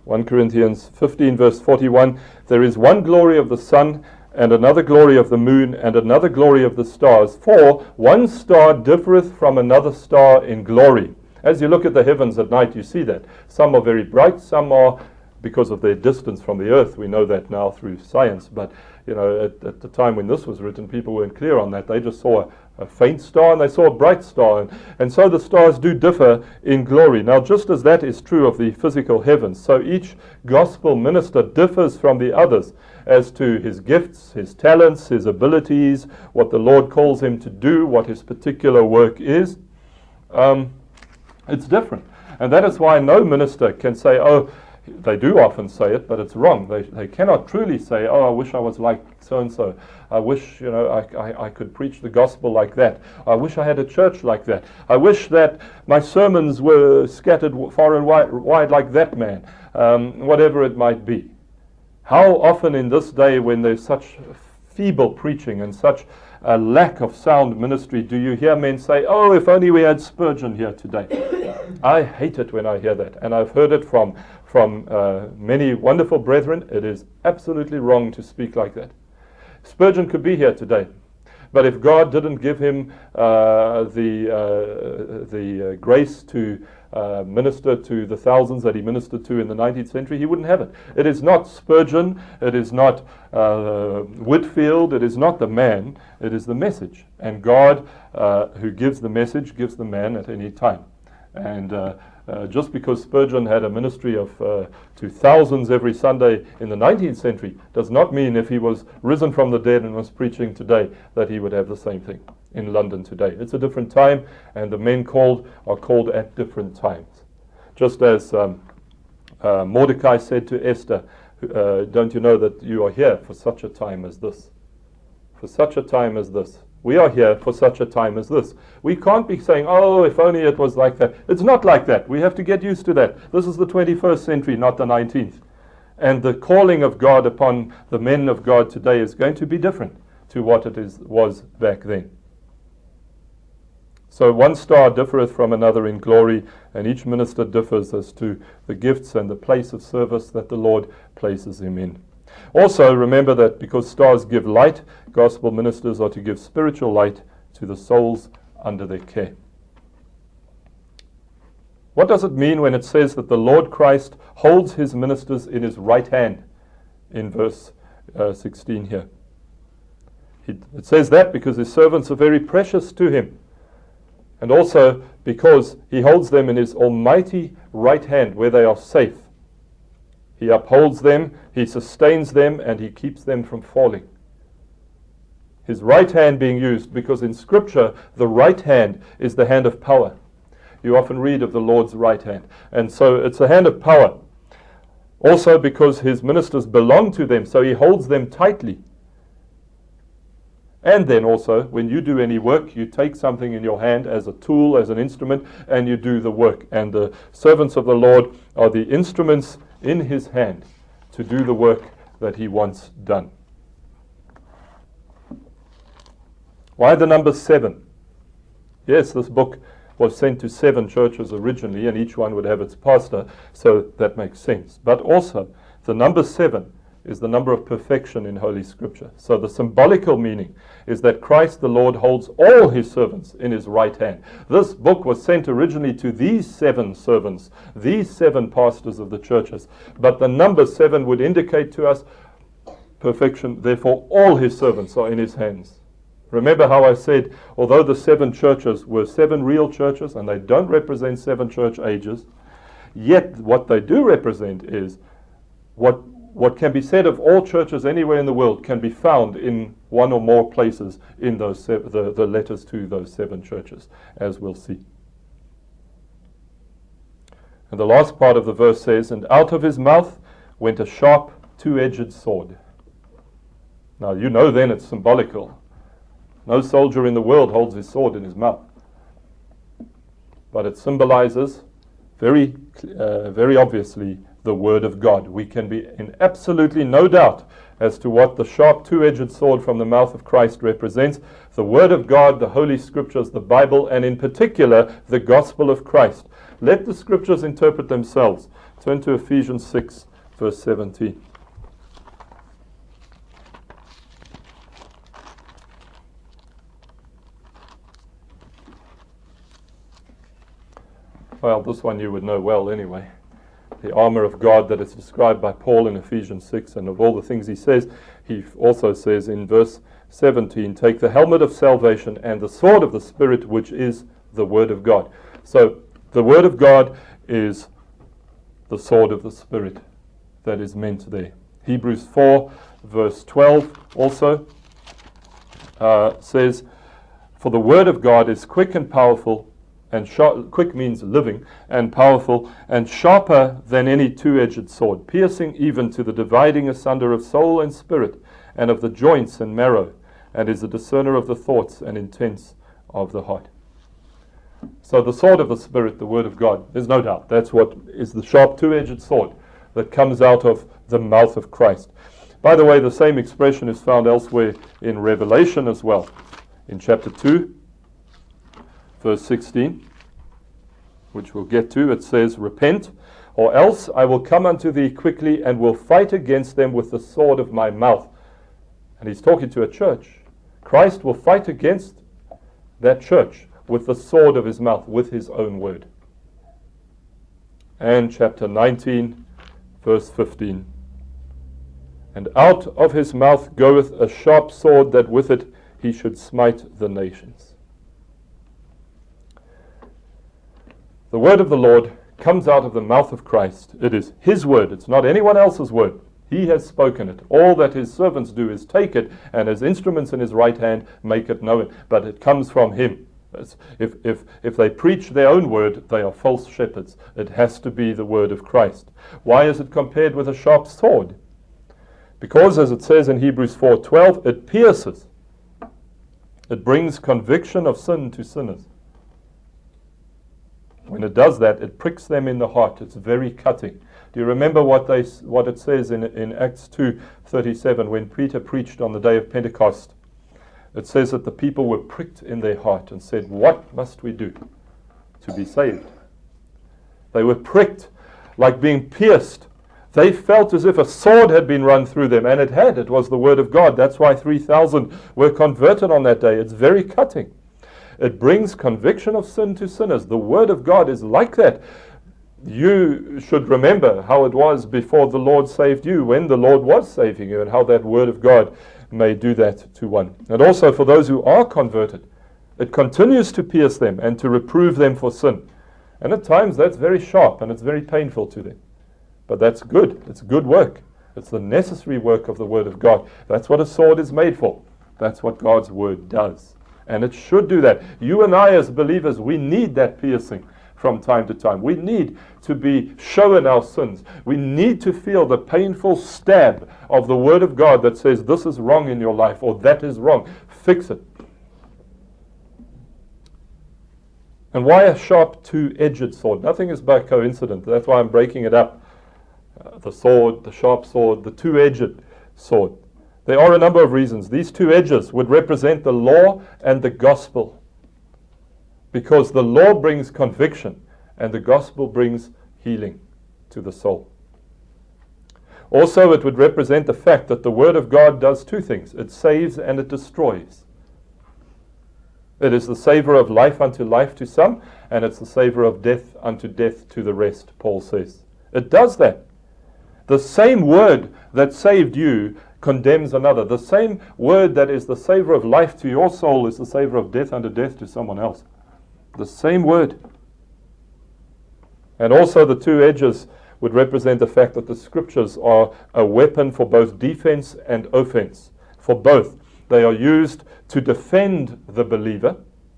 1 Corinthians 15 verse 41, there is one glory of the sun, and another glory of the moon, and another glory of the stars. For one star differeth from another star in glory. As you look at the heavens at night, you see that. Some are very bright, some are, because of their distance from the earth, we know that now through science, but at the time when this was written, people weren't clear on that. They just saw a faint star and they saw a bright star, and so the stars do differ in glory. Now, just as that is true of the physical heavens, so each gospel minister differs from the others as to his gifts, his talents, his abilities, what the Lord calls him to do, what his particular work is. It's different. And that is why no minister can say, oh, they do often say it, but it's wrong. They cannot truly say, oh, I wish I was like so-and-so. I wish, I could preach the gospel like that. I wish I had a church like that. I wish that my sermons were scattered far and wide like that man. Whatever it might be. How often in this day, when there's such feeble preaching and such a lack of sound ministry, do you hear men say, oh, if only we had Spurgeon here today. I hate it when I hear that, and I've heard it from many wonderful brethren. It is absolutely wrong to speak like that. Spurgeon could be here today, but if God didn't give him the grace to minister to the thousands that he ministered to in the 19th century, he wouldn't have it. It is not Spurgeon, it is not Whitfield, it is not the man, it is the message. And God, who gives the message, gives the man at any time. And just because Spurgeon had a ministry of to thousands every Sunday in the 19th century does not mean if he was risen from the dead and was preaching today that he would have the same thing in London today. It's a different time, and the men are called at different times. Just as Mordecai said to Esther, don't you know that you are here for such a time as this? For such a time as this. We are here for such a time as this. We can't be saying, oh, if only it was like that. It's not like that. We have to get used to that. This is the 21st century, not the 19th. And the calling of God upon the men of God today is going to be different to what it was back then. So one star differeth from another in glory, and each minister differs as to the gifts and the place of service that the Lord places him in. Also, remember that because stars give light, gospel ministers are to give spiritual light to the souls under their care. What does it mean when it says that the Lord Christ holds his ministers in his right hand in verse 16 here? It says that because his servants are very precious to him, and also because he holds them in his almighty right hand where they are safe. He upholds them, he sustains them, and he keeps them from falling. His right hand being used because in Scripture the right hand is the hand of power. You often read of the Lord's right hand, and so it's a hand of power. Also because his ministers belong to them, so he holds them tightly. And then also, when you do any work, you take something in your hand as a tool, as an instrument, and you do the work. And the servants of the Lord are the instruments in his hand to do the work that he wants done. Why the number 7? Yes, this book was sent to 7 churches originally, and each one would have its pastor, so that makes sense. But also, the number 7 is the number of perfection in Holy Scripture. So the symbolical meaning is that Christ the Lord holds all his servants in his right hand. This book was sent originally to these 7 servants, these 7 pastors of the churches. But the number 7 would indicate to us perfection, therefore all his servants are in his hands. Remember how I said, although the 7 churches were 7 real churches, and they don't represent 7 church ages, yet what they do represent is what can be said of all churches anywhere in the world can be found in one or more places in those the letters to those 7 churches, as we'll see. And the last part of the verse says, and out of his mouth went a sharp, 2-edged sword. Now you know then it's symbolical. No soldier in the world holds his sword in his mouth. But it symbolizes very obviously the Word of God. We can be in absolutely no doubt as to what the sharp 2-edged sword from the mouth of Christ represents. The Word of God, the Holy Scriptures, the Bible, and in particular, the Gospel of Christ. Let the Scriptures interpret themselves Turn to Ephesians 6, verse 17. Well, this one you would know well anyway. The armor of God that is described by Paul in Ephesians 6, and of all the things he says, he also says in verse 17, take the helmet of salvation and the sword of the Spirit, which is the Word of God. So the Word of God is the sword of the Spirit that is meant there. Hebrews 4, verse 12 also says, for the Word of God is quick and powerful, and quick means living, and powerful, and sharper than any two-edged sword, piercing even to the dividing asunder of soul and spirit, and of the joints and marrow, and is a discerner of the thoughts and intents of the heart. So the sword of the Spirit, the Word of God, there's no doubt, that's what is the sharp two-edged sword that comes out of the mouth of Christ. By the way, the same expression is found elsewhere in Revelation as well. In chapter 2, verse 16, which we'll get to, it says, repent, or else I will come unto thee quickly and will fight against them with the sword of my mouth. And he's talking to a church. Christ will fight against that church with the sword of his mouth, with his own word. And chapter 19, verse 15. And out of his mouth goeth a sharp sword, that with it he should smite the nations. The word of the Lord comes out of the mouth of Christ. It is his word. It's not anyone else's word. He has spoken it. All that his servants do is take it, and as instruments in his right hand make it known. But it comes from him. If they preach their own word, they are false shepherds. It has to be the word of Christ. Why is it compared with a sharp sword? Because, as it says in Hebrews 4:12, it pierces. It brings conviction of sin to sinners. When it does that, it pricks them in the heart. It's very cutting. Do you remember what it says in Acts 2:37 when Peter preached on the day of Pentecost? It says that the people were pricked in their heart and said, what must we do to be saved? They were pricked like being pierced. They felt as if a sword had been run through them, and it had. It was the word of God. That's why 3,000 were converted on that day. It's very cutting. It brings conviction of sin to sinners. The word of God is like that. You should remember how it was before the Lord saved you, when the Lord was saving you, and how that word of God may do that to one. And also for those who are converted, it continues to pierce them and to reprove them for sin. And at times that's very sharp and it's very painful to them. But that's good. It's good work. It's the necessary work of the word of God. That's what a sword is made for. That's what God's word does. And it should do that. You and I as believers, we need that piercing from time to time. We need to be shown our sins. We need to feel the painful stab of the word of God that says this is wrong in your life, or that is wrong. Fix it. And why a sharp two-edged sword? Nothing is by coincidence. That's why I'm breaking it up. The sword, the sharp sword, the two-edged sword. There are a number of reasons. These two edges would represent the law and the gospel, because the law brings conviction and the gospel brings healing to the soul. Also, it would represent the fact that the word of God does two things. It saves and it destroys. It is the savor of life unto life to some, and it's the savor of death unto death to the rest, Paul says. It does that. The same word that saved you condemns another. The same word that is the savor of life to your soul is the savor of death unto death to someone else. The same word. And also the two edges would represent the fact that the scriptures are a weapon for both defense and offense. For both. They are used to defend the believer,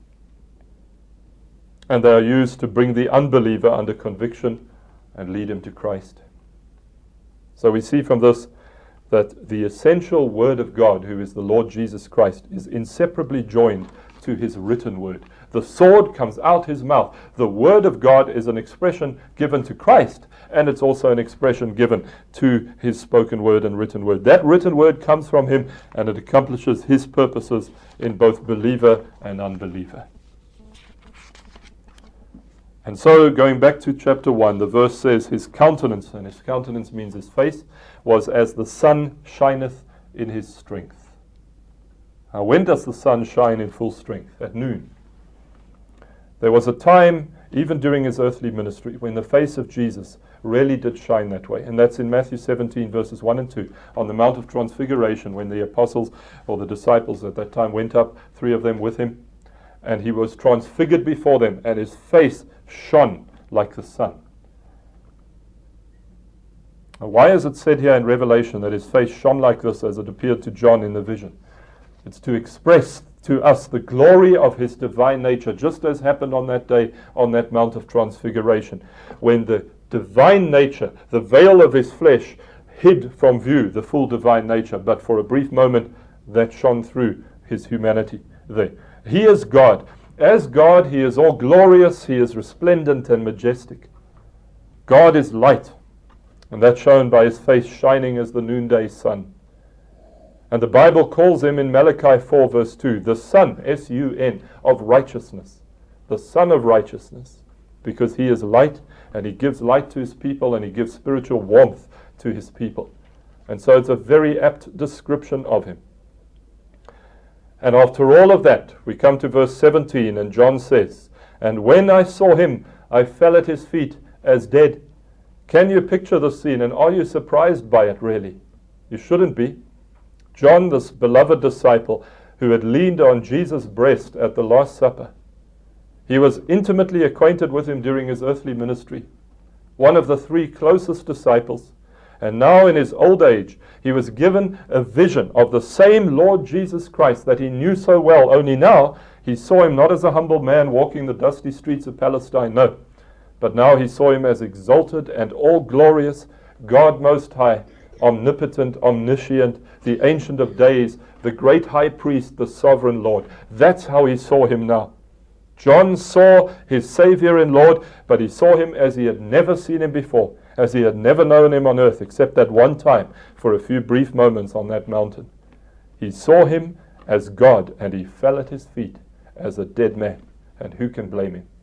and they are used to bring the unbeliever under conviction and lead him to Christ. So we see from this that the essential word of God, who is the Lord Jesus Christ, is inseparably joined to his written word. The sword comes out his mouth. The word of God is an expression given to Christ, and it's also an expression given to his spoken word and written word. That written word comes from him, and it accomplishes his purposes in both believer and unbeliever. And so, going back to chapter 1, the verse says, his countenance, and his countenance means his face, was as the sun shineth in his strength. Now, when does the sun shine in full strength? At noon. There was a time, even during his earthly ministry, when the face of Jesus really did shine that way. And that's in Matthew 17, verses 1 and 2, on the Mount of Transfiguration, when the apostles, or the disciples at that time, went up, 3 of them with him, and he was transfigured before them, and his face shone like the sun. Now, why is it said here in Revelation that his face shone like this as it appeared to John in the vision? It's to express to us the glory of his divine nature, just as happened on that day on that Mount of Transfiguration, when the divine nature, the veil of his flesh, hid from view the full divine nature, but for a brief moment that shone through his humanity there. He is God. As God, he is all glorious, he is resplendent and majestic. God is light, and that's shown by his face shining as the noonday sun. And the Bible calls him in Malachi 4 verse 2, the Son, S-U-N, of righteousness. The Son of righteousness, because he is light, and he gives light to his people, and he gives spiritual warmth to his people. And so it's a very apt description of him. And after all of that, we come to verse 17, and John says, and when I saw him, I fell at his feet as dead. Can you picture the scene, and are you surprised by it really? You shouldn't be. John, this beloved disciple, who had leaned on Jesus' breast at the Last Supper, he was intimately acquainted with him during his earthly ministry, one of the 3 closest disciples. And now in his old age, he was given a vision of the same Lord Jesus Christ that he knew so well, only now he saw him not as a humble man walking the dusty streets of Palestine, no, but now he saw him as exalted and all-glorious, God Most High, omnipotent, omniscient, the Ancient of Days, the great High Priest, the Sovereign Lord. That's how he saw him now. John saw his Savior and Lord, but he saw him as he had never seen him before, as he had never known him on earth, except that one time for a few brief moments on that mountain. He saw him as God, and he fell at his feet as a dead man. And who can blame him?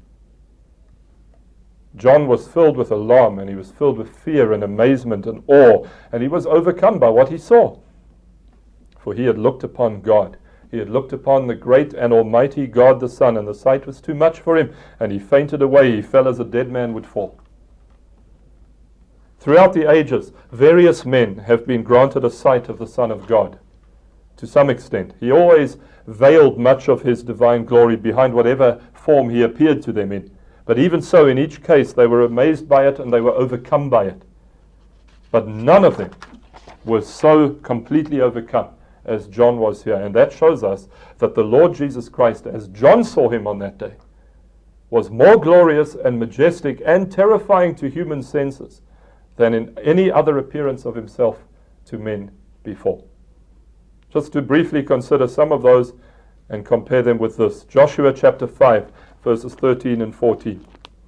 John was filled with alarm, and he was filled with fear and amazement and awe, and he was overcome by what he saw. For he had looked upon God. He had looked upon the great and almighty God the Son, and the sight was too much for him, and he fainted away. He fell as a dead man would fall. Throughout the ages, various men have been granted a sight of the Son of God. To some extent, he always veiled much of his divine glory behind whatever form he appeared to them in. But even so, in each case, they were amazed by it and they were overcome by it. But none of them were so completely overcome as John was here. And that shows us that the Lord Jesus Christ, as John saw him on that day, was more glorious and majestic and terrifying to human senses than in any other appearance of himself to men before. Just to briefly consider some of those and compare them with this. Joshua chapter 5, verses 13 and 14.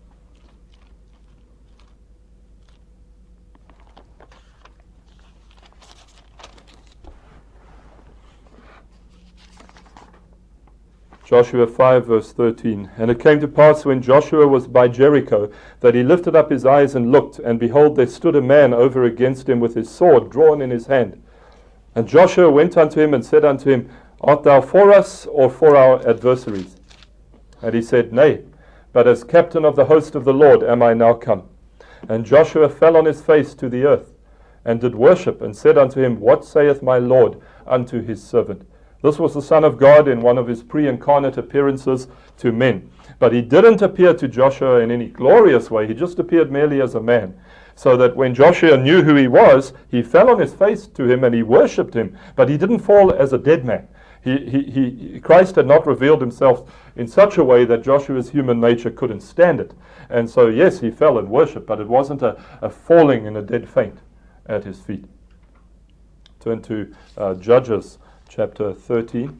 Joshua 5 verse 13. And it came to pass when Joshua was by Jericho, that he lifted up his eyes and looked, and behold, there stood a man over against him with his sword drawn in his hand. And Joshua went unto him and said unto him, Art thou for us or for our adversaries? And he said, Nay, but as captain of the host of the Lord am I now come. And Joshua fell on his face to the earth, and did worship, and said unto him, What saith my Lord unto his servant? This was the Son of God in one of his pre-incarnate appearances to men. But he didn't appear to Joshua in any glorious way. He just appeared merely as a man. So that when Joshua knew who he was, he fell on his face to him and he worshipped him. But he didn't fall as a dead man. Christ had not revealed himself in such a way that Joshua's human nature couldn't stand it. And so, yes, he fell and worshipped, but it wasn't a falling in a dead faint at his feet. Turn to Judges chapter 13.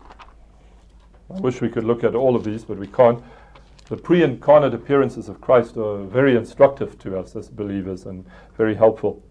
I wish we could look at all of these, but we can't. The pre-incarnate appearances of Christ are very instructive to us as believers and very helpful.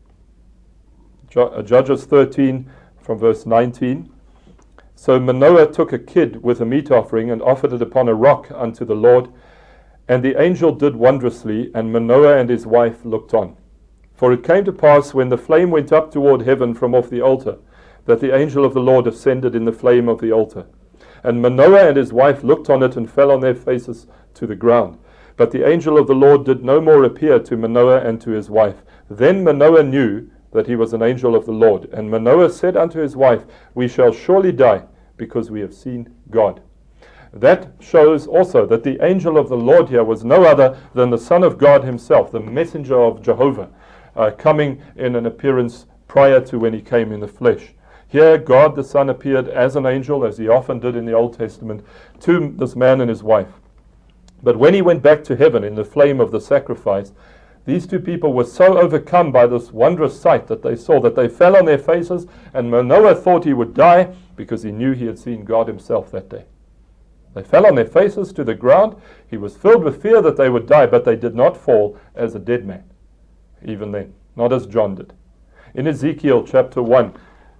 Judges 13 from verse 19. So Manoah took a kid with a meat offering and offered it upon a rock unto the Lord. And the angel did wondrously, and Manoah and his wife looked on. For it came to pass, when the flame went up toward heaven from off the altar, that the angel of the Lord ascended in the flame of the altar. And Manoah and his wife looked on it, and fell on their faces to the ground. But the angel of the Lord did no more appear to Manoah and to his wife. Then Manoah knew that he was an angel of the Lord. And Manoah said unto his wife, We shall surely die, because we have seen God. That shows also that the angel of the Lord here was no other than the Son of God himself, the messenger of Jehovah, coming in an appearance prior to when he came in the flesh. Here, God the Son appeared as an angel, as he often did in the Old Testament, to this man and his wife. But when he went back to heaven in the flame of the sacrifice, these two people were so overcome by this wondrous sight that they saw, that they fell on their faces, and Manoah thought he would die because he knew he had seen God himself that day. They fell on their faces to the ground. He was filled with fear that they would die, but they did not fall as a dead man, even then, not as John did. In Ezekiel chapter 1,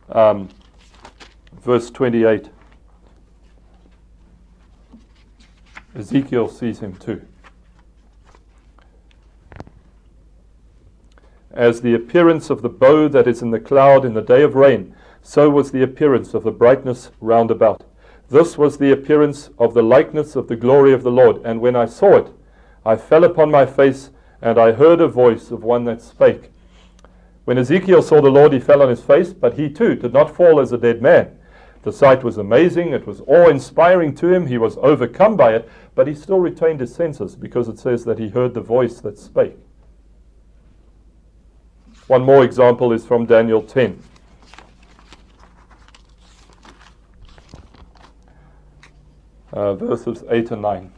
verse 28, Ezekiel sees him too. As the appearance of the bow that is in the cloud in the day of rain, so was the appearance of the brightness round about. This was the appearance of the likeness of the glory of the Lord. And when I saw it, I fell upon my face, and I heard a voice of one that spake. When Ezekiel saw the Lord, he fell on his face, but he too did not fall as a dead man. The sight was amazing. It was awe-inspiring to him. He was overcome by it, but he still retained his senses, because it says that he heard the voice that spake. One more example is from Daniel 10. Verses 8 and 9.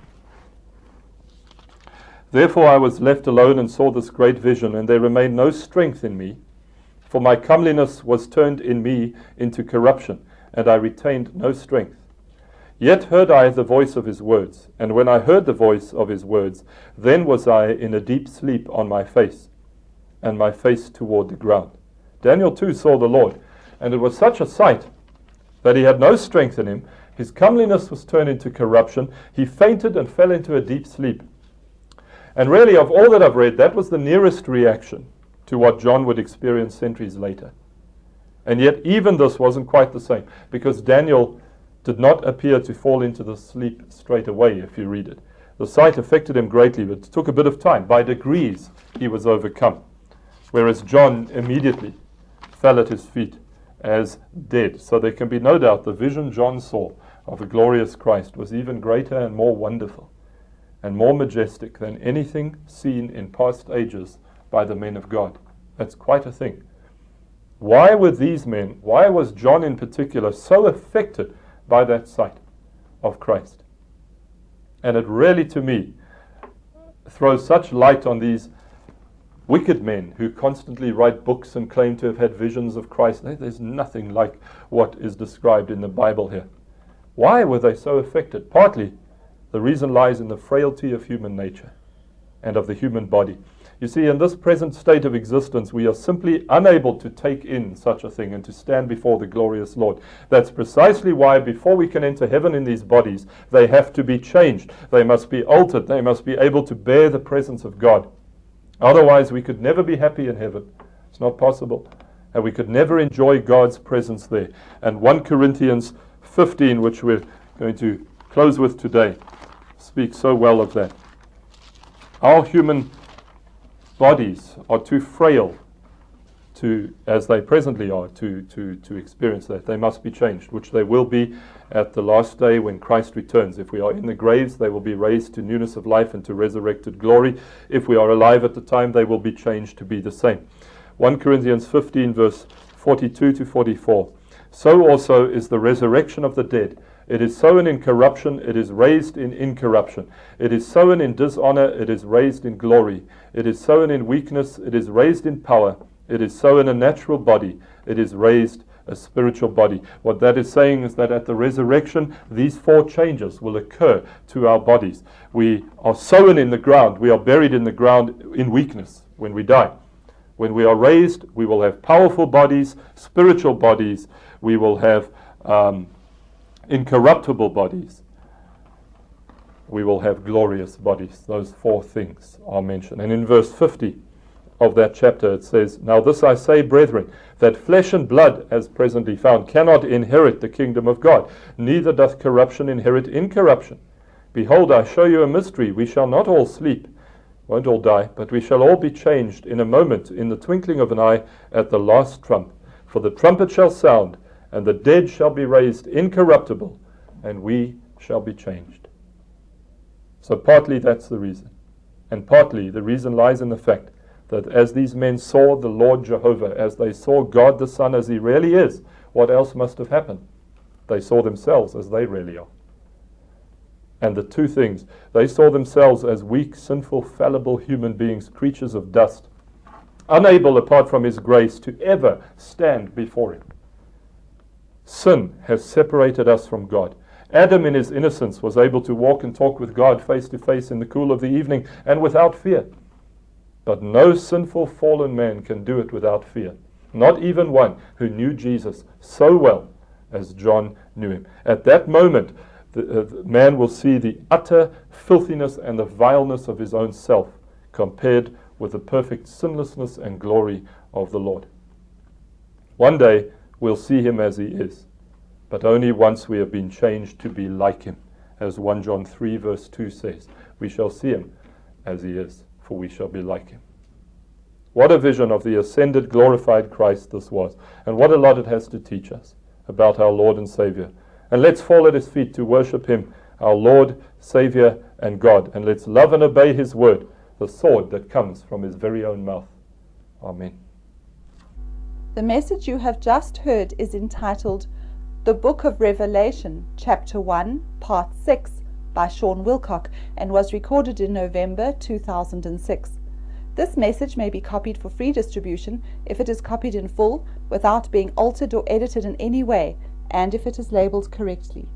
Therefore I was left alone and saw this great vision, and there remained no strength in me, for my comeliness was turned in me into corruption, and I retained no strength. Yet heard I the voice of his words, and when I heard the voice of his words, then was I in a deep sleep on my face, and my face toward the ground. Daniel too saw the Lord, and it was such a sight that he had no strength in him. His comeliness was turned into corruption. He fainted and fell into a deep sleep. And really, of all that I've read, that was the nearest reaction to what John would experience centuries later. And yet, even this wasn't quite the same, because Daniel did not appear to fall into the sleep straight away, if you read it. The sight affected him greatly, but it took a bit of time. By degrees, he was overcome. Whereas John immediately fell at his feet as dead. So there can be no doubt the vision John saw of the glorious Christ was even greater and more wonderful and more majestic than anything seen in past ages by the men of God. That's quite a thing. Why were these men, why was John in particular so affected by that sight of Christ? And it really, to me, throws such light on these wicked men who constantly write books and claim to have had visions of Christ. There's nothing like what is described in the Bible here. Why were they so affected? Partly, the reason lies in the frailty of human nature and of the human body. You see, in this present state of existence, we are simply unable to take in such a thing and to stand before the glorious Lord. That's precisely why before we can enter heaven in these bodies, they have to be changed. They must be altered. They must be able to bear the presence of God. Otherwise, we could never be happy in heaven. It's not possible. And we could never enjoy God's presence there. And 1 Corinthians 15, which we're going to close with today, speaks so well of that. Our human bodies are too frail to, as they presently are, to experience that. They must be changed, which they will be at the last day when Christ returns. If we are in the graves, they will be raised to newness of life and to resurrected glory. If we are alive at the time, they will be changed to be the same. 1 Corinthians 15, verse 42 to 44. So also is the resurrection of the dead. It is sown in corruption, it is raised in incorruption. It is sown in dishonor, it is raised in glory. It is sown in weakness, it is raised in power. It is sown a natural body, it is raised a spiritual body. What that is saying is that at the resurrection, these four changes will occur to our bodies. We are sown in the ground, we are buried in the ground in weakness when we die. When we are raised, we will have powerful bodies, spiritual bodies. We will have incorruptible bodies. we will have glorious bodies. Those four things are mentioned. And in verse 50 of that chapter it says, "Now this I say, brethren, that flesh and blood, as presently found, cannot inherit the kingdom of God, neither doth corruption inherit incorruption. Behold, I show you a mystery. We shall not all sleep, won't all die, but we shall all be changed in a moment, in the twinkling of an eye, at the last trump. For the trumpet shall sound, and the dead shall be raised incorruptible, and we shall be changed." So partly that's the reason. And partly the reason lies in the fact that as these men saw the Lord Jehovah, as they saw God the Son as he really is, what else must have happened? They saw themselves as they really are. And the two things, they saw themselves as weak, sinful, fallible human beings, creatures of dust, unable apart from his grace to ever stand before him. Sin has separated us from God. Adam in his innocence was able to walk and talk with God face to face in the cool of the evening and without fear. But no sinful fallen man can do it without fear. Not even one who knew Jesus so well as John knew him. At that moment, the man will see the utter filthiness and the vileness of his own self compared with the perfect sinlessness and glory of the Lord. One day we'll see him as he is, but only once we have been changed to be like him. As 1 John 3 verse 2 says, we shall see him as he is, for we shall be like him. What a vision of the ascended, glorified Christ this was, and what a lot it has to teach us about our Lord and Savior. And let's fall at his feet to worship him, our Lord, Savior, and God. And let's love and obey his word, the sword that comes from his very own mouth. Amen. The message you have just heard is entitled The Book of Revelation, Chapter 1, Part 6, by Sean Wilcock, and was recorded in November 2006. This message may be copied for free distribution if it is copied in full without being altered or edited in any way, and if it is labeled correctly.